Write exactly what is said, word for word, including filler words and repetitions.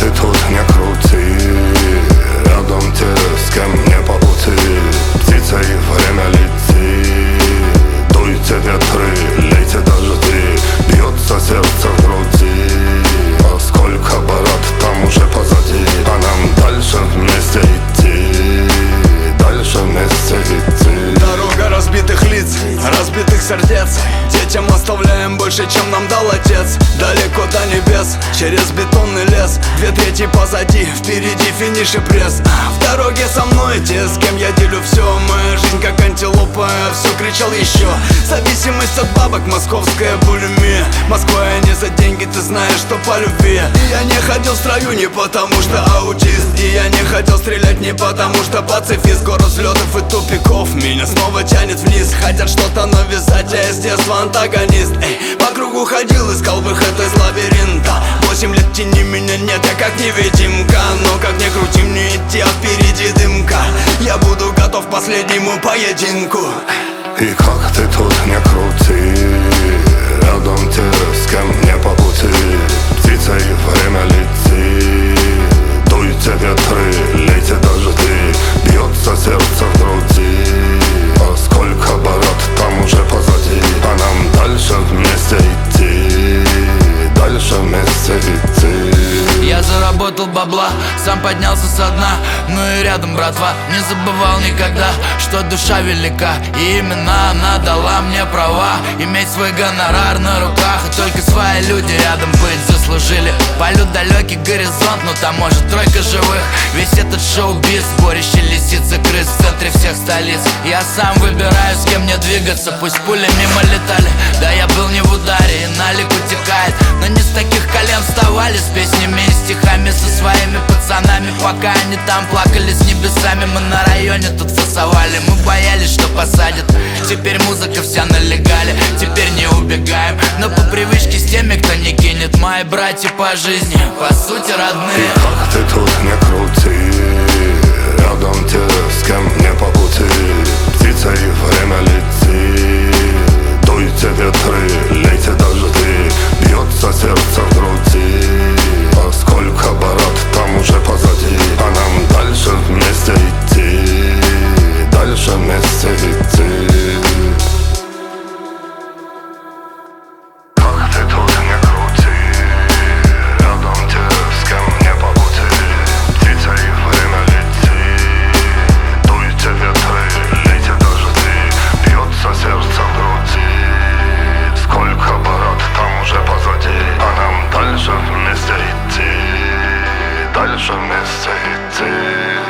ты тут не крути, рядом те, с кем мне по пути. Птица и время летит, дуйте ветры, лейте дожди. Бьется сердце в груди, а сколько барат там уже позади. А нам дальше вместе идти, дальше вместе идти. Дорога разбитых лиц, разбитых сердец. Детям оставляем больше, чем нам дал отец. Далеко до небес, через бетонный лес. Две трети позади, впереди финиш и пресс. В дороге со мной те, с кем я делю все. Моя жизнь как антилопа, все кричал еще. Зависимость от бабок, московская булимия. Москва я не за деньги, ты знаешь, что по любви. И я не ходил в строю не потому что аутист. И я не хотел стрелять не потому что пацифист. Город взлетов и тупиков, меня снова тянет вниз. Хотят что-то навязать, а я с детства антагонист. Эй, по кругу ходил, искал выход из лабиринта. Восемь лет тени меня нет, я как невидимка. Но как ни крути мне идти, а впереди дымка. Я буду готов к последнему поединку. И как ты тут не крути, рядом те, с кем мне по пути. Птица и время летит, дуйте ветры, лейте дожди. Бьется сердце в груди, а сколько барат там уже позади. А нам дальше вместе идти, дальше вместе идти. Я заработал бабла, сам поднялся со дна. Ну и рядом братва, не забывал никогда, что душа велика. И именно она дала мне права иметь свой гонорар на руках. И только свои люди рядом быть заслужили. Полет далекий горизонт, но там может тройка живых. Весь этот шоу-биз, сборище лисиц и крыс в центре всех столиц. Я сам выбираю, с кем мне двигаться. Пусть пули мимо летали, да я был не в ударе. И налик утекает, но не с таких колен вставали. С песнями и стихами, со своими пацанами. Пока они там плакали с небесами, мы на районе тут фасовали. Мы боялись, что посадят, теперь музыка вся на легале. Теперь не убегаем, но по привычке с теми, кто не кинет. Мои братья по жизни, по сути родные. И как ты тут не крути, рядом те, с кем мне по пути. Птица и время летит, дуйте ветры, лейте дожди. Бьется сердце в груди, а сколько барат там уже позади. А нам дальше вместе идти, дальше вместе идти. Как ты тут не крути, рядом те, с кем мне по пути. Птица и время летит, дуйте ветры, лейте дожди. Бьется сердце в груди, сколько барат там уже позади. А нам дальше вместе идти, дальше вместе идти.